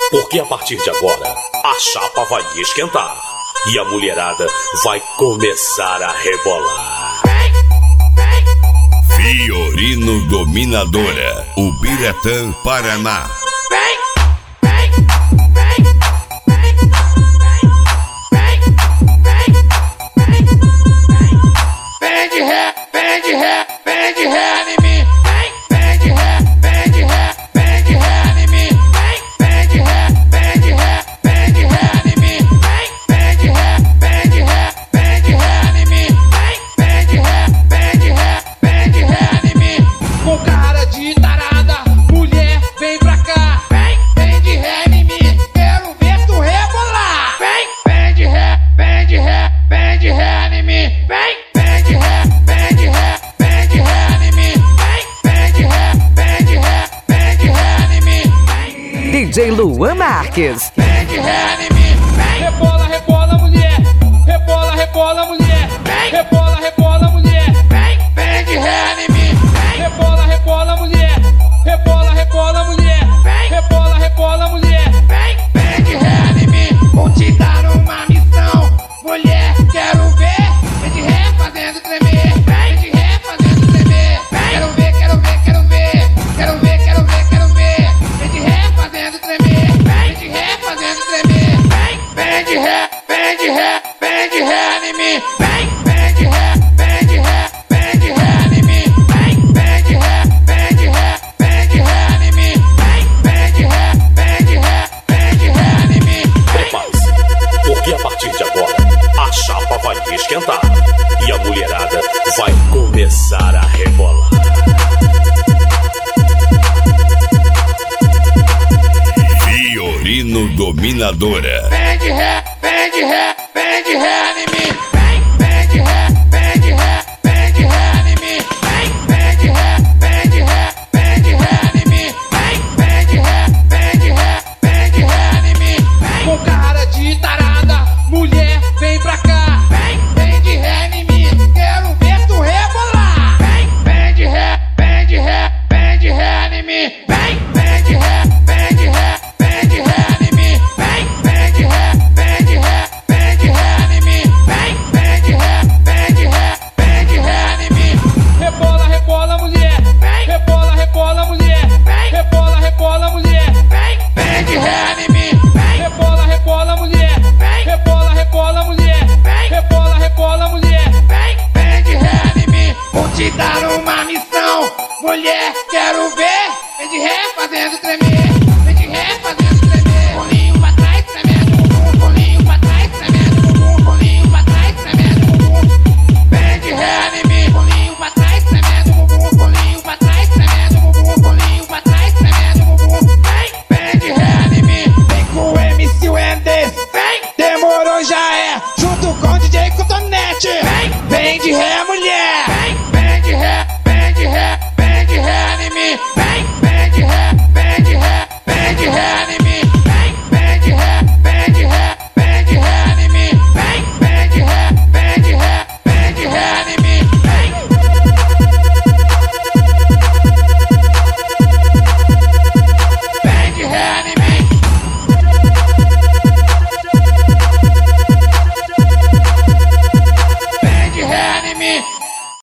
porque a partir de agora a chapa vai esquentar e a mulherada vai começar a rebolar. Fiorino Dominadora, Ubiratã, Paraná. Pede ré em mim. Pede ré em mim. Pede ré em mim. Pede ré em mim. Pede ré em mim. Com cara de tarada, mulher, vem pra cá. Pede ré em mim, quero ver tu rebolar. Pede ré em mim. Pede ré em mim. Pede ré em mim. DJ Luan Marques. Pede ré em mim. Rebola, rebola, mulher. Rebola, rebola, mulher. Rebola, rebola, mulher. Pede ré em mim. Rebola, rebola, mulher. Rebola, rebola, mulher. Rebola, rebola, mulher. Pede ré em mim. Vou te dar uma missão, mulher, quero ver. Pede ré fazendo tremer. Pede ré fazendo tremer. Quero ver. Pede ré fazendo tremer. Pede ré fazendo tremer. Pede ré em mim. Pede ré em mim. Pede ré em mim. Pede ré em mim. Prepare-se, porque a partir de agora a chapa vai esquentar e a mulherada vai começar a rebolar. Fiorino Dominadora. Pede ré em mim. Pede ré em mim. Pede ré em mim. Pede ré em mim. Com cara de tarada, mulher, vem pra cá. Pede ré em mim, quero ver tu rebolar. Pede ré em mim. Pede ré em mim. Pede ré em mim. Pede ré em mim. Rebola, rebola, mulher. Rebola, rebola, mulher. Rebola, rebola, mulher. Pede ré em mim. Rebola, rebola, mulher. Rebola, rebola, mulher. Rebola, rebola, mulher. Pede ré em mim. Vou te dar uma missão, mulher, quero ver. Pede ré fazendo tremer. Pede ré fazendo tremer. Bolinho pra trás, tremendo bumbum. Bolinho pra trás, tremendo bumbum. Bolinho pra trás, tremendo bumbum. Pede ré em mim. Bolinho pra trás, tremendo bumbum. Bolinho pra trás, tremendo bumbum. Bolinho pra trás, tremendo bumbum. Pede ré em mim. Vem com o MC Wenders. Demorou, já é. Junto com o DJ Cotonete. Vem de ré, mulher.